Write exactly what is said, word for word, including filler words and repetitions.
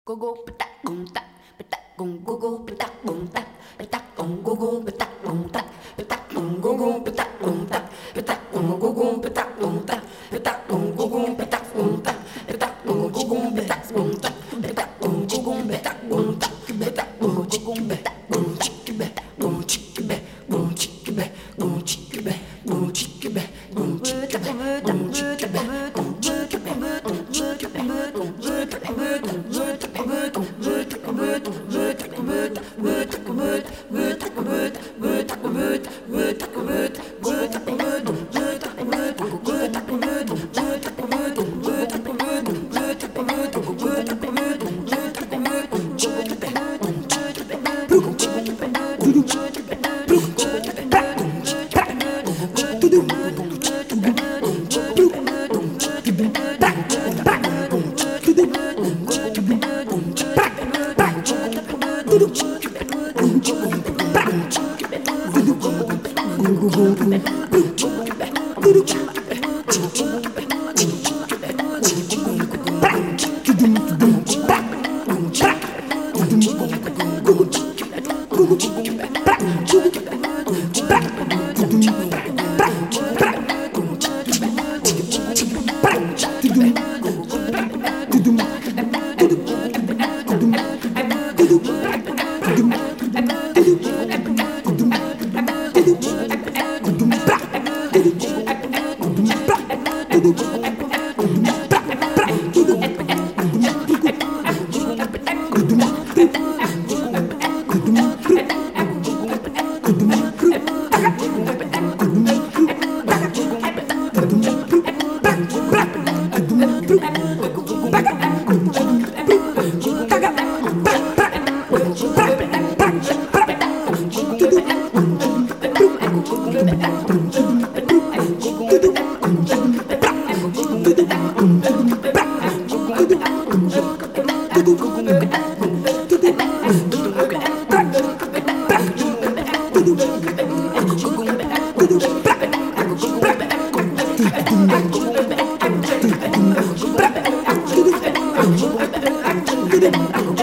Go go patak boom tak patak boom go go patak boom tak patak boom go go patak boom tak patak boom go go patak boom tak patak boom go go patak boom tak patak boom go go patak boom tak patak boom go go patak boom tak patak boom go go patak boom tak patak boom go go patak boom tak patak boom chicka back boom chicka back boom chicka back boom chicka back boom chicka back boom chicka back boom chicka back boom chicka back boom chicka back Back.